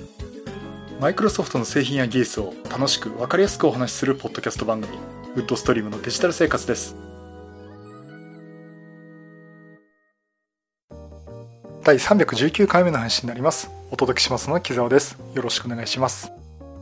マイクロソフトの製品や技術を楽しく分かりやすくお話しするポッドキャスト番組、ウッドストリームのデジタル生活です。第319回目の配信になります。お届けしますのは木澤です。よろしくお願いします。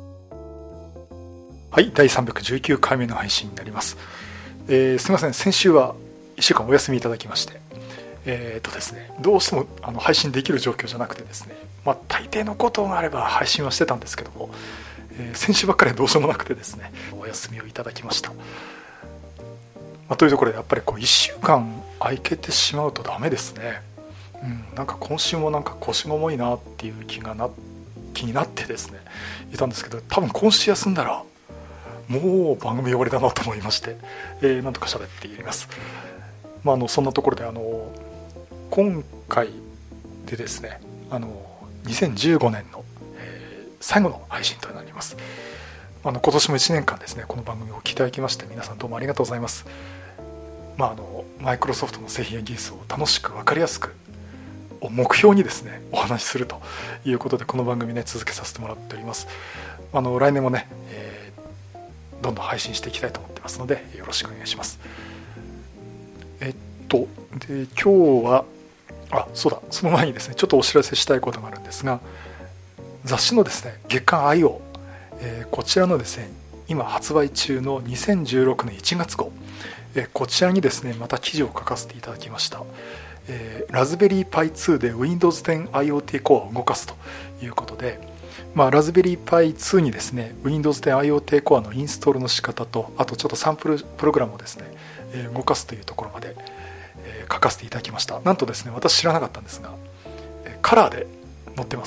はい、第319回目の配信になります。すみません、先週は1週間お休みいただきまして、ですね、どうしても配信できる状況じゃなくてですね、大抵のことがあれば配信はしてたんですけども、先週ばっかりはどうしようもなくてですね、お休みをいただきました。というところでやっぱり1週間空けてしまうとダメですね。なんか今週もなんか腰が重いなっていう気になってですねいたんですけど、多分今週休んだらもう番組終わりだなと思いまして、なんとか喋っています。そんなところで今回でですね2015年の、最後の配信となります。今年も1年間ですねこの番組をお聞きいただきまして皆さんどうもありがとうございます。マイクロソフトの製品や技術を楽しく分かりやすくを目標にですねお話しするということでこの番組ね続けさせてもらっております。来年もね、どんどん配信していきたいと思ってますのでよろしくお願いします。で今日はそうだ、その前にですねちょっとお知らせしたいことがあるんですが、雑誌のですね月刊 IO、こちらのですね今発売中の2016年1月号、こちらにですねまた記事を書かせていただきました。ラズベリーパイ2で Windows 10 IoT コアを動かすということで、ラズベリーパイ2にですね Windows 10 IoT コアのインストールの仕方と、あとちょっとサンプルプログラムをですね動かすというところまで書かせていただきました。なんとですね私知らなかったんですがカラーで載ってます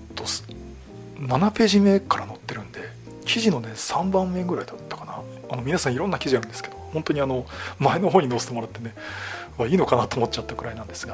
。7ページ目から載ってるんで、記事のね3番目ぐらいだったかな。皆さんいろんな記事あるんですけど、本当に前の方に載せてもらってねいいのかなと思っちゃったくらいなんですが、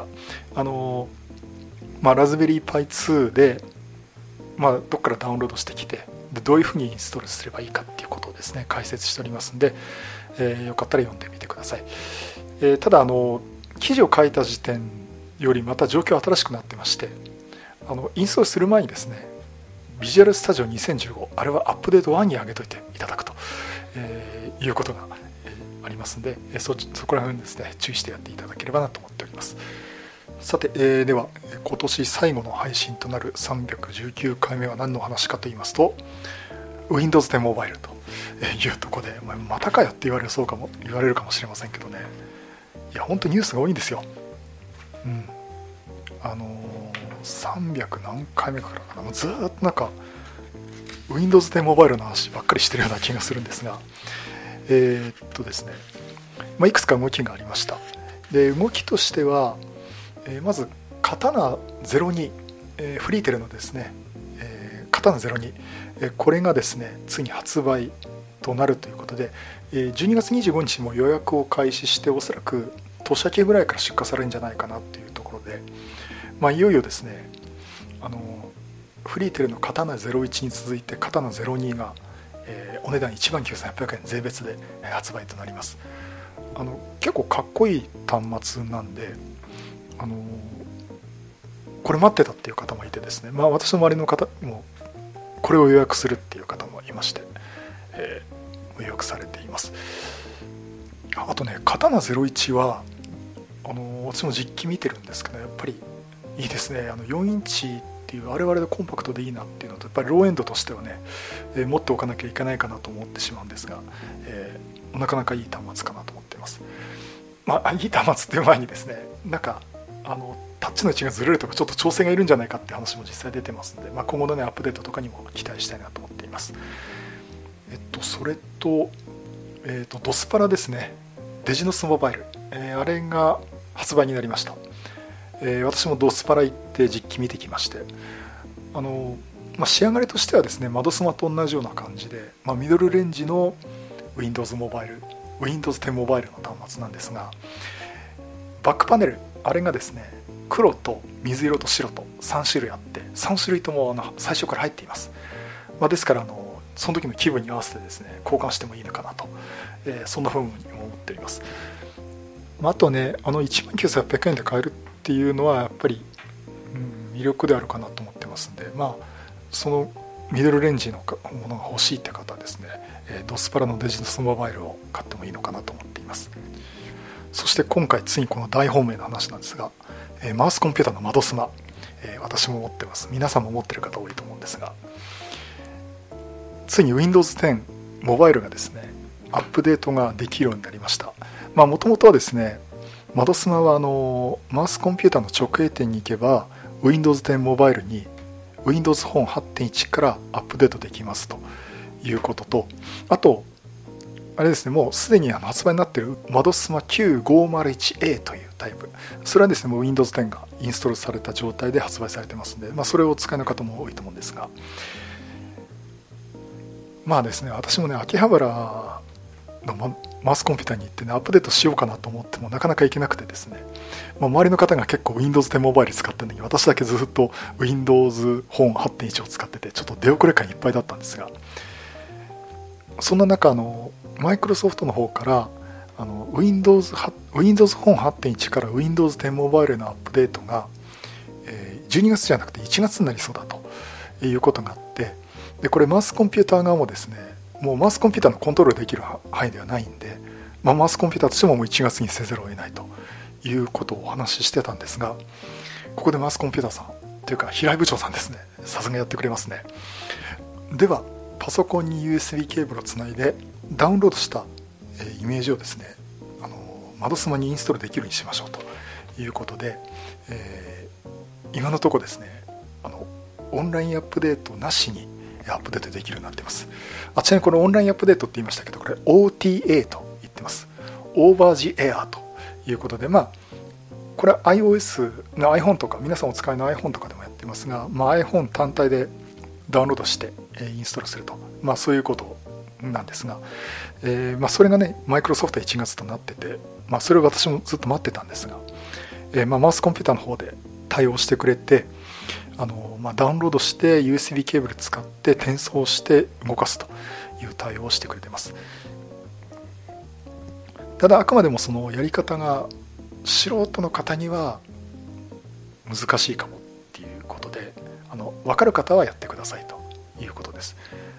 ラズベリーパイ2で、どっからダウンロードしてきてどういうふうにインストールすればいいかっていうことをですね解説しておりますんで、よかったら読んでみてください。ただ記事を書いた時点よりまた状況は新しくなってまして、インストールする前にですねビジュアルスタジオ2015、あれはアップデート1に上げといていただくと、いうことがありますので、そこら辺ですね注意してやっていただければなと思っております。さて、では今年最後の配信となる319回目は何の話かと言いますと Windows 10 Mobile というところで、またかよって言われるかもしれませんけどね、いや本当にニュースが多いんですよ。300何回目からかな、ずっとなんか Windows 10 Mobile の話ばっかりしてるような気がするんですが、ですね、いくつか動きがありました。で動きとしては、まずカタナ02、フリーテルのですね、カタナ02、これがですねついに発売となるということで、12月25日にも予約を開始して、おそらく年明けぐらいから出荷されるんじゃないかなというところで、いよいよですねフリーテルのカタナ01に続いてカタナ02が、お値段19,800円税別で発売となります。結構かっこいい端末なんで、これ待ってたっていう方もいてですね、私の周りの方もこれを予約するっていう方もいまして、予約されています。あとねカタナ01は私も実機見てるんですけど、やっぱりいいですね。4インチっていう我々でコンパクトでいいなっていうのと、やっぱりローエンドとしてはね、持っておかなきゃいけないかなと思ってしまうんですが、なかなかいい端末かなと思っています。いい端末っていう前にですね、なんかタッチの位置がずれるとかちょっと調整がいるんじゃないかって話も実際出てますので、今後のねアップデートとかにも期待したいなと思っています。それと、ドスパラですね、デジノスモバイル、あれが発売になりました。私もドスパラ行って実機見てきまして、仕上がりとしてはですね窓スマと同じような感じで、ミドルレンジの Windows 10 Mobile の端末なんですが、バックパネルあれがですね黒と水色と白と3種類あって、3種類とも最初から入っています。ですからその時の気分に合わせてですね交換してもいいのかなと、そんな風に思っております。あとね19,800円で買えるっていうのはやっぱり、魅力であるかなと思ってますんで、 そのミドルレンジのものが欲しいって方はですね、ドスパラのデジタルモバイルを買ってもいいのかなと思っています。そして今回ついにこの大本命の話なんですが、マウスコンピューターの窓スマ、私も持ってます。皆さんも持ってる方多いと思うんですが、ついに Windows 10モバイルがですねアップデートができるようになりました。もともとはですね、窓スマはマウスコンピューターの直営店に行けば Windows 10モバイルに Windows Phone 8.1 からアップデートできますということと、あとあれですね、もうすでに発売になっている窓スマ Q501A というタイプ、それはですねもう Windows 10がインストールされた状態で発売されてますので、それをお使いの方も多いと思うんですが、ですね、私もね秋葉原のマウスコンピューターに行ってねアップデートしようかなと思ってもなかなかいけなくてですね、周りの方が結構 Windows 10モバイル使ってるのに私だけずっと Windows Phone 8.1 を使っててちょっと出遅れ感いっぱいだったんですが、そんな中マイクロソフトの方からWindows Phone 8.1 から Windows 10モバイルのアップデートが12月じゃなくて1月になりそうだということがあって、でこれマウスコンピューター側もですねもうマウスコンピューターのコントロールできる範囲ではないんで、マウスコンピューターとしてももう1月にせざるを得ないということをお話ししてたんですが、ここでマウスコンピューターさんというか平井部長さんですね、さすがやってくれますね。ではパソコンに USB ケーブルをつないでダウンロードしたイメージをですね窓スマにインストールできるようにしましょうということで、今のところですねオンラインアップデートなしにアップデートできるようになっています。ちなみにこのオンラインアップデートって言いましたけど、これ OTA と言ってます。オーバージエアということで、これは iOS の iPhone とか皆さんお使いの iPhone とかでもやってますが、iPhone 単体でダウンロードしてインストールすると、そういうことなんですが、それがねマイクロソフト1月となってて、それを私もずっと待ってたんですが、マウスコンピューターの方で対応してくれて、ダウンロードして USB ケーブル使って転送して動かすという対応をしてくれています。ただあくまでもそのやり方が素人の方には難しいかもっていうことで、分かる方はやってくださいということです。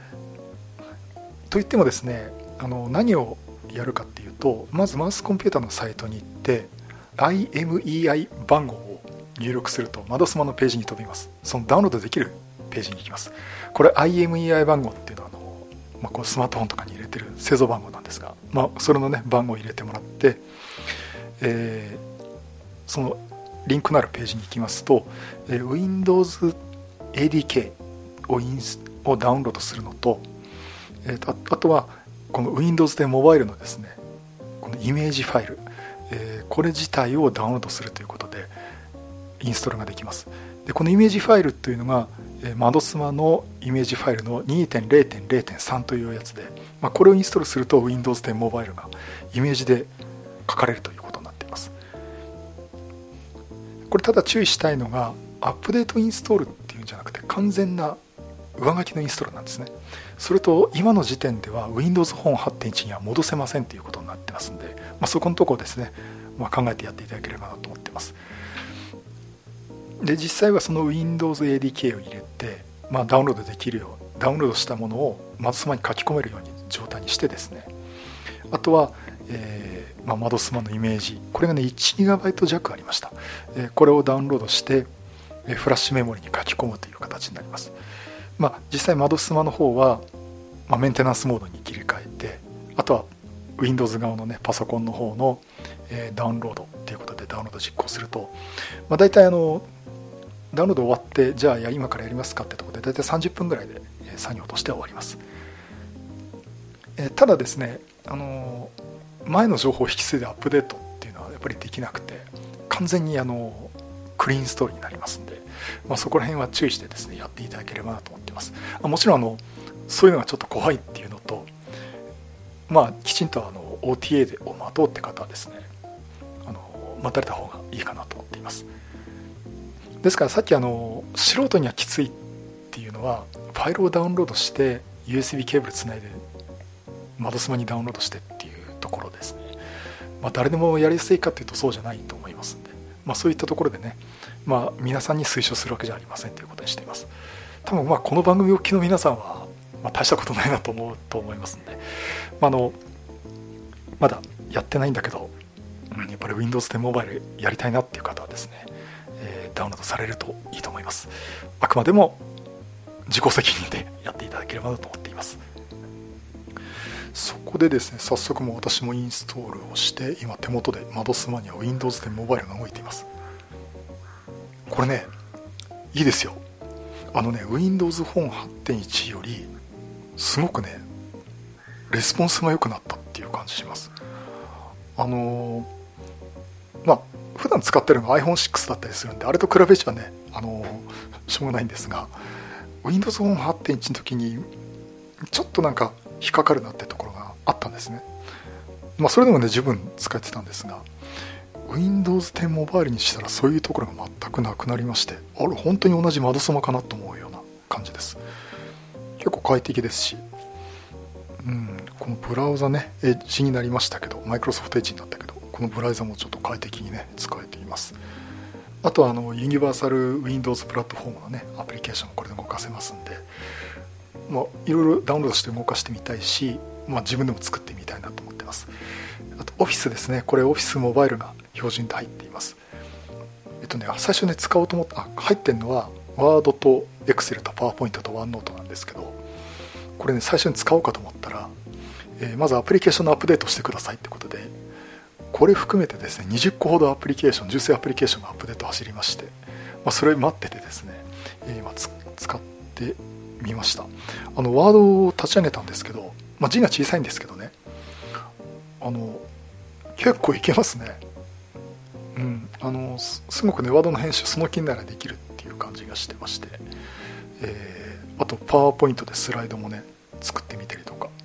といってもですね、何をやるかっていうと、まずマウスコンピューターのサイトに行って IMEI 番号を入力すると窓スマのページに飛びます。そのダウンロードできるページに行きます。これ IMEI 番号っていうのはこのスマートフォンとかに入れてる製造番号なんですが、それのね番号を入れてもらって、そのリンクのあるページに行きますと、Windows ADK をダウンロードするのと、あとはこの Windows でモバイルのですねこのイメージファイル、これ自体をダウンロードするということでインストールができます。でこのイメージファイルというのが窓スマのイメージファイルの 2.0.0.3 というやつで、これをインストールすると Windows 10モバイルがイメージで書かれるということになっています。これただ注意したいのがアップデートインストールっていうんじゃなくて完全な上書きのインストールなんですね。それと今の時点では Windows Phone 8.1 には戻せませんということになってますので、そこのところですね、考えてやっていただければなと思っています。で実際はその Windows ADK を入れて、ダウンロードできるようダウンロードしたものを窓スマに書き込めるように状態にしてですね、あとは、窓スマのイメージ、これがね 1GB 弱ありました。これをダウンロードしてフラッシュメモリに書き込むという形になります。実際窓スマの方は、メンテナンスモードに切り替えて、あとは Windows 側のねパソコンの方の、ダウンロードということでダウンロード実行すると、大体ダウンロード終わってじゃあ今からやりますかってところで大体30分ぐらいで作業として終わります。ただですね、前の情報を引き継いでアップデートっていうのはやっぱりできなくて、完全にクリーンストーリーになりますので、そこら辺は注意してですねやっていただければなと思っています。もちろんそういうのがちょっと怖いっていうのと、きちんとOTA を待とうって方はですね待たれた方がいいかなと思っています。ですからさっき素人にはきついっていうのはファイルをダウンロードして USB ケーブルつないで窓スマにダウンロードしてっていうところですね、誰でもやりやすいかっていうとそうじゃないと思いますんで、そういったところでね、皆さんに推奨するわけじゃありませんということにしています。 多分この番組を聞きの皆さんは、大したことないなと思いますので、まだやってないんだけど、やっぱり Windows 10モバイルやりたいなっていう方はですね、ダウンロードされるといいと思います。あくまでも自己責任でやっていただければなと思っています。そこでですね、早速もう私もインストールをして、今手元で窓スマには Windows 10モバイルが動いています。これね、いいですよ。Windows Phone 8.1 よりすごくね、レスポンスが良くなったっていう感じします。普段使ってるのが iPhone6 だったりするんで、あれと比べちゃね、しょうがないんですが、Windows Phone 8.1 の時にちょっとなんか引っかかるなってところがあったんですね。それでもね、十分使ってたんですが、Windows 10モバイルにしたらそういうところが全くなくなりまして、あれ本当に同じ窓スマかなと思うような感じです。結構快適ですし、このブラウザね、エッジになりましたけど、マイクロソフトエッジになったけど、このブラウザもちょっと快適にね使えています。あとはユニバーサル Windows プラットフォームのねアプリケーションもこれで動かせますんで、いろいろダウンロードして動かしてみたいし、自分でも作ってみたいなと思ってます。あと Office ですね、これ Office モバイルが標準で入っています。最初ね使おうと思って入ってるのは Word と Excel と PowerPoint と OneNote なんですけど、これね最初に使おうかと思ったら、まずアプリケーションのアップデートしてくださいってことで、これ含めてですね20個ほどアプリケーション、純正アプリケーションがアップデート走りまして、それ待っててですね、今使ってみました。ワードを立ち上げたんですけど、字が小さいんですけどね、結構いけますね。すごくねワードの編集その気にならできるっていう感じがしてまして、あとパワーポイントでスライドもね作ってみたりとか、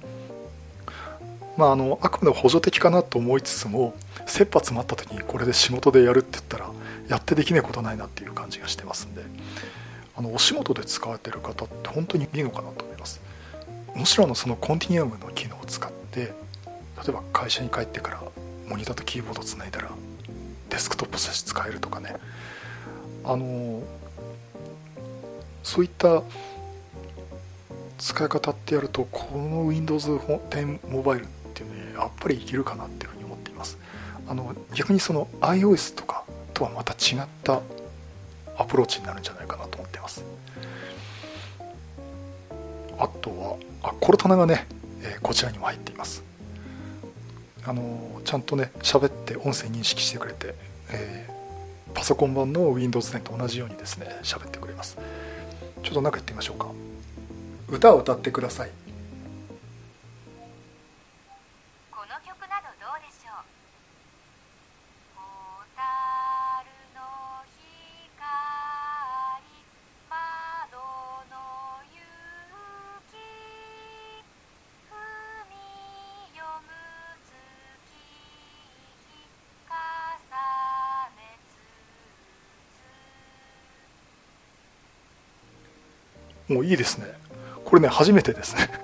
あくまで補助的かなと思いつつも、切羽詰まった時にこれで仕事でやるって言ったらやってできないことないなっていう感じがしてますんで、お仕事で使われてる方って本当にいいのかなと思います。もちろんそのコンティニアムの機能を使って、例えば会社に帰ってからモニターとキーボードをつないだらデスクトップとして使えるとかね、そういった使い方ってやると、この Windows 10モバイルっていうねやっぱりいけるかなっていうふうに思っています。逆にその iOS とかとはまた違ったアプローチになるんじゃないかなと思っています。あとはコルタナがね、こちらにも入っています。ちゃんとね喋って音声認識してくれて、パソコン版の Windows 10と同じようにですね喋ってくれます。ちょっと中行ってみましょうか。歌を歌ってください。 この曲などどうでしょう。蛍の光、窓の雪、踏み読む月日、重ねもういいですね。これね初めてですね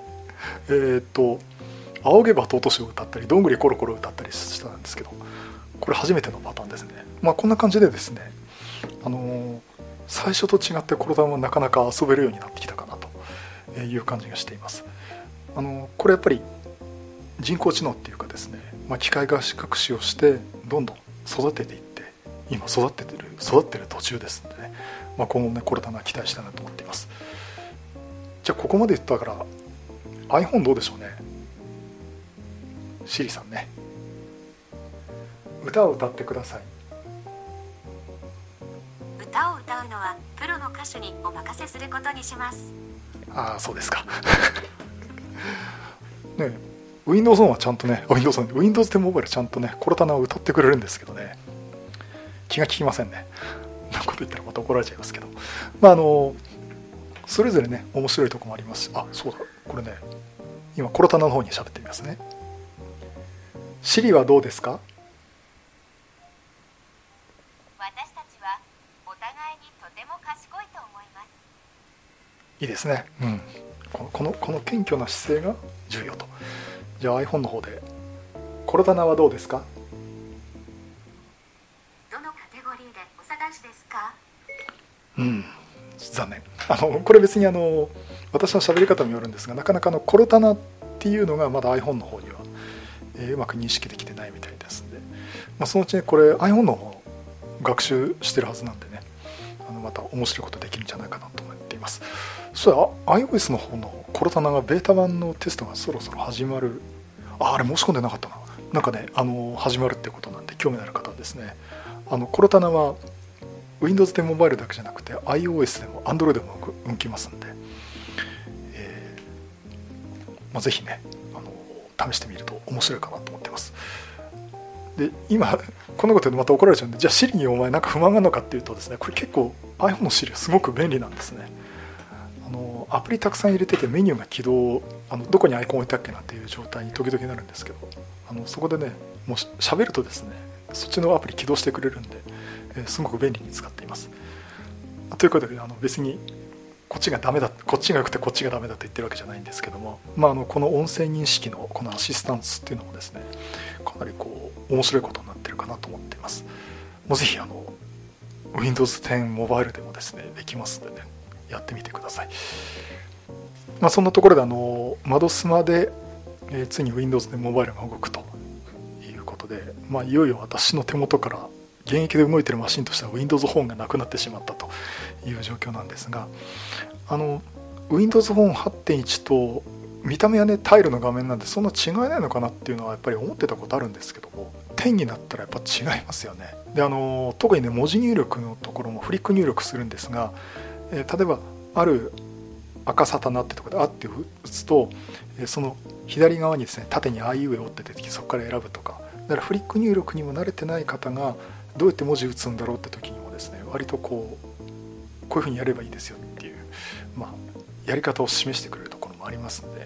仰げば尊しを歌ったり、どんぐりコロコロ歌ったりしたんですけど、これ初めてのパターンですね。こんな感じでですね、最初と違ってコロダンはなかなか遊べるようになってきたかなという感じがしています。これやっぱり人工知能っていうかですね、機械学習をしてどんどん育てていって、今育ってる途中ですのでね、今後ねコロダンは期待したいなと思っています。じゃあここまで言ったから iPhone どうでしょうね。シリさんね、歌を歌ってください。 歌を歌うのはプロの歌手にお任せすることにします。 ああそうですかね、Windows はちゃんとね Windows 10モバイルちゃんとねコロタナを歌ってくれるんですけどね、気が利きませんね。なこと言ったらまた怒られちゃいますけど、それぞれね面白いところもありますし、そうだ、これね今コロタナの方に喋ってみますね。シリはどうですか。 私たちはお互いにとても賢いと思います。 いいですね、この謙虚な姿勢が重要と。じゃあ iPhone の方でコロタナはどうですか。 どのカテゴリーでお探しですか。 残念これ別に私の喋り方によるんですが、なかなかコロタナっていうのがまだ iPhone の方には、うまく認識できてないみたいですんで、そのうちねこれ iPhone の方学習してるはずなんでね、また面白いことできるんじゃないかなと思っています。そうや iOS の方のコロタナがベータ版のテストがそろそろ始まる。あれ申し込んでなかったな。なんかね始まるってことなんで、興味のある方はですね、コロタナは Windows でモバイルだけじゃなくて iOS でも Android でも動きますんで、ぜひね試してみると面白いかなと思ってます。で今こんなことでまた怒られちゃうんで、じゃあ Siri にお前なんか不満があるのかっていうとですね、これ結構 iPhone の Siri はすごく便利なんですね。アプリたくさん入れててメニューが起動、どこにアイコン置いたっけなんていう状態に時々なるんですけど、そこでねもう喋るとですね、そっちのアプリ起動してくれるんで、すごく便利に使っています。ということで別にこっちがダメだ、こっちが良くてこっちがダメだと言ってるわけじゃないんですけども、この音声認識のこのアシスタンスっていうのもですね、かなり面白いことになってるかなと思っています。もうぜひWindows 10モバイルでもですねできますのでね、やってみてください。そんなところで窓スマで、ついに Windows でモバイルが動くということで、いよいよ私の手元から現役で動いているマシンとしては Windows フォンがなくなってしまったという状況なんですが、Windows フォン 8.1 と見た目はねタイルの画面なんでそんな違いないのかなっていうのはやっぱり思ってたことあるんですけども、10になったらやっぱ違いますよね。で特にね文字入力のところもフリック入力するんですが、例えばある赤サタナってところであって打つと、その左側にですね縦にあいうえおって出てきて、そこから選ぶとか、だからフリック入力にも慣れてない方がどうやって文字打つんだろうって時にもですね、割とこういうふうにやればいいですよっていう、やり方を示してくれるところもありますので、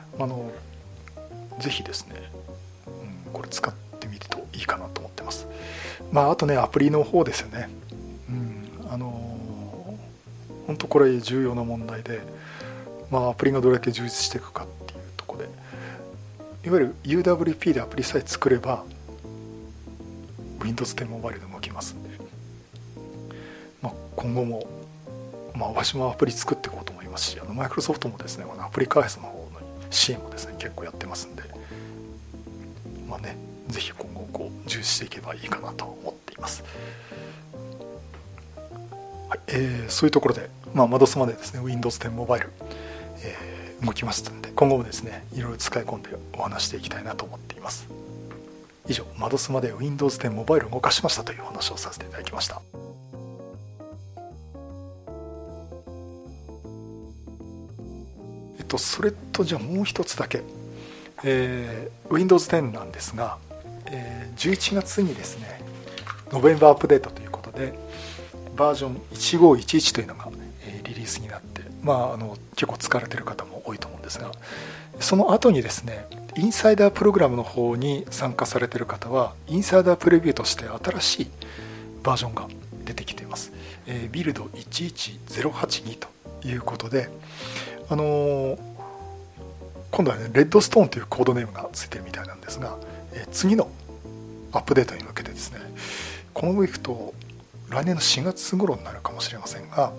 ぜひですね、これ使ってみるといいかなと思ってます。あとねアプリの方ですよね。本当これ重要な問題で、アプリがどれだけ充実していくかっていうところで、いわゆる UWP でアプリさえ作れば Windows 10モバイルで動きますんで、今後も、私もアプリ作っていこうと思いますし、マイクロソフトもですねアプリ開発の方の支援もですね結構やってますんで、ぜひ今後充実していけばいいかなと思っています。そういうところで、窓スマでですね Windows 10モバイル、動きますので、今後もですねいろいろ使い込んでお話していきたいなと思っています。以上、窓スマで Windows 10モバイルを動かしましたというお話をさせていただきました。それとじゃあもう一つだけ、Windows 10なんですが、11月にですねノベンバーアップデートということでバージョン1511というのがリリースになって、結構使われている方も多いと思うんですが、その後にですねインサイダープログラムの方に参加されている方はインサイダープレビューとして新しいバージョンが出てきています。ビルド11082ということで、今度はねレッドストーンというコードネームがついてるみたいなんですが、次のアップデートに向けてですね、このままいくと来年の4月頃になるかもしれませんが、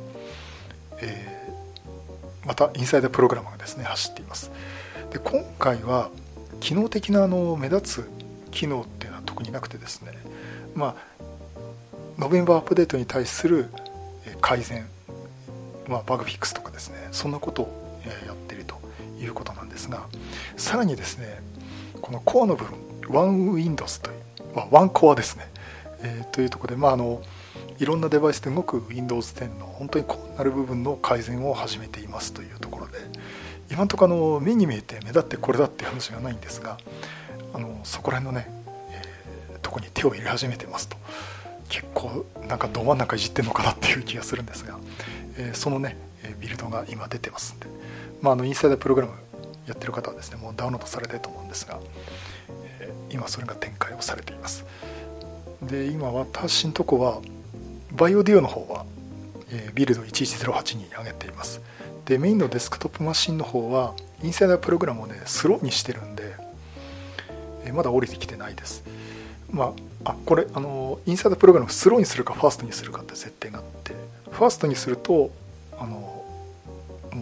またインサイダープログラムがですね走っています。で今回は機能的な目立つ機能っていうのは特になくてですね、ノベンバーアップデートに対する改善、バグフィックスとかですね、そんなことをやっているということなんですが、さらにですねこのコアの部分 OneWindows という、ワンコアですね、というところで、いろんなデバイスで動く Windows 10の本当にコアになる部分の改善を始めていますというところで、今のところ目に見えて目立ってこれだっていう話がないんですが、そこら辺のね、とこに手を入れ始めてますと、結構なんかど真ん中いじってんのかなっていう気がするんですが、そのねビルドが今出てますんで、インサイダープログラムやってる方はですねもうダウンロードされてると思うんですが、今それが展開をされています。で今私のとこはバイオデュオの方は、ビルド11082に上げています。でメインのデスクトップマシンの方はインサイダープログラムをねスローにしてるんで、まだ降りてきてないです。これインサイダープログラムスローにするかファーストにするかって設定があって、ファーストにすると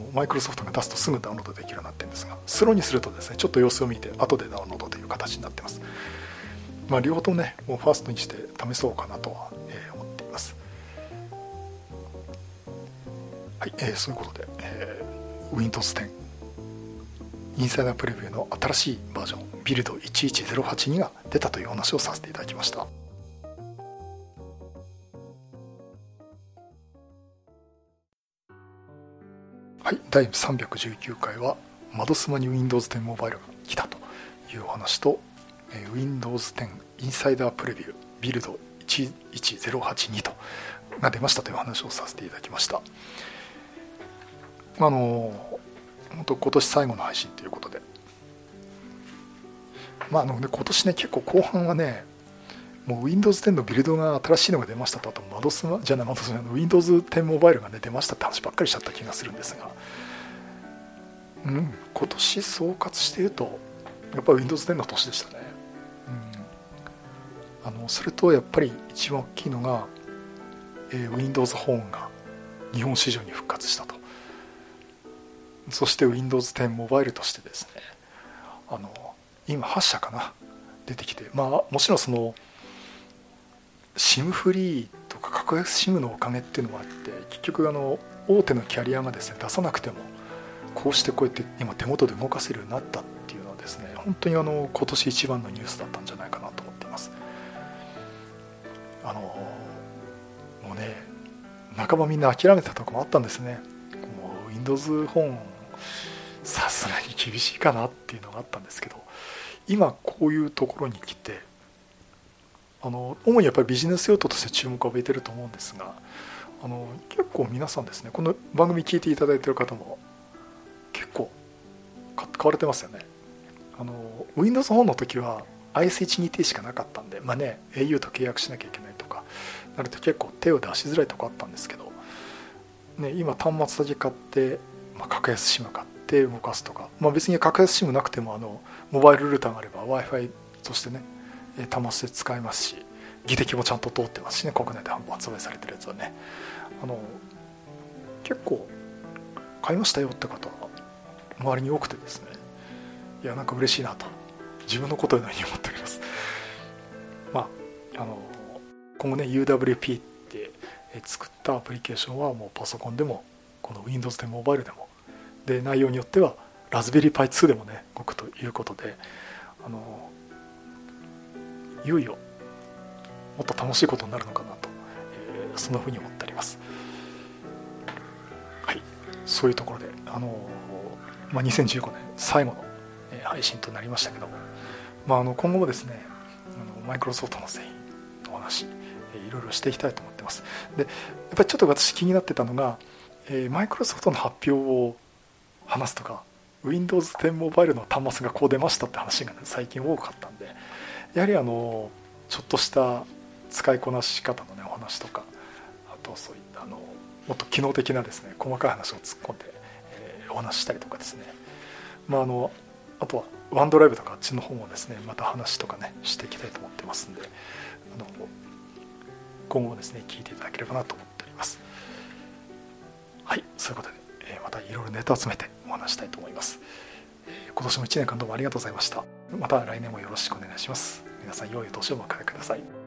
マイクロソフトが出すとすぐダウンロードできるようになってるんですが、スローにするとですねちょっと様子を見て後でダウンロードという形になってます。両方ともねもうファーストにして試そうかなとは思っています。はい、そういうことで、Windows 10インサイダープレビューの新しいバージョンビルド11082が出たというお話をさせていただきました。はい、第319回は窓スマに Windows 10モバイルが来たというお話と、Windows 10インサイダープレビュービルド11082とが出ましたという話をさせていただきました。本当今年最後の配信ということで、今年ね結構後半はねもう Windows 10のビルドが新しいのが出ましたと、あとWindows 10モバイルが、ね、出ましたって話ばっかりしちゃった気がするんですが、今年総括しているとやっぱり Windows 10の年でしたね。それとやっぱり一番大きいのが、Windows ホーンが日本市場に復活したと。そして Windows 10モバイルとしてですね今8社かな出てきて、もちろんその SIM フリーとか格安 SIM のおかげっていうのもあって、結局大手のキャリアがですね出さなくてもこうしてこうやって今手元で動かせるようになったっていうのはですね本当に今年一番のニュースだったんじゃないかなと思っています。もうね半ばみんな諦めたところもあったんですね。もう Windows ホーンさすがに厳しいかなっていうのがあったんですけど、今こういうところに来て主にやっぱりビジネス用途として注目を浴びてると思うんですが、結構皆さんですねこの番組聞いていただいている方も結構買われてますよね。Windows ホーンの時は IS12T しかなかったんでau と契約しなきゃいけないとかなると結構手を出しづらいとこあったんですけど、今端末だけ買って、格安 SIM 買って動かすとか、別に格安 SIM なくてもモバイルルーターがあれば Wi-Fi としてね端末で使えますし、技適もちゃんと通ってますしね、国内で発売されてるやつはね結構買いましたよって方が周りに多くてですね、いやなんか嬉しいなと自分のことのように思っております。今後ね UWP って作ったアプリケーションはもうパソコンでもこの Windows 10モバイルでもで、内容によってはラズベリーパイ2でもね動くということで、いよいよもっと楽しいことになるのかなと、そんなふうに思っております。はい、そういうところで2015年最後の配信となりましたけども、今後もですねマイクロソフトの製品のお話いろいろしていきたいと思ってます。でやっぱりちょっと私気になってたのが、マイクロソフトの発表を話すとか Windows 10モバイルの端末がこう出ましたって話が、最近多かったんで、やはりちょっとした使いこなし方のねお話とか、あとそういったもっと機能的なですね細かい話を突っ込んで、お話ししたりとかですね、あとはワンドライブとかあっちの方もですねまた話とかねしていきたいと思ってますんで、今後もですね聞いていただければなと思っております。はい、そういうことで、またいろいろネタを集めてお話したいと思います。今年も1年間どうもありがとうございました。また来年もよろしくお願いします。皆さん良いお年をお迎えください。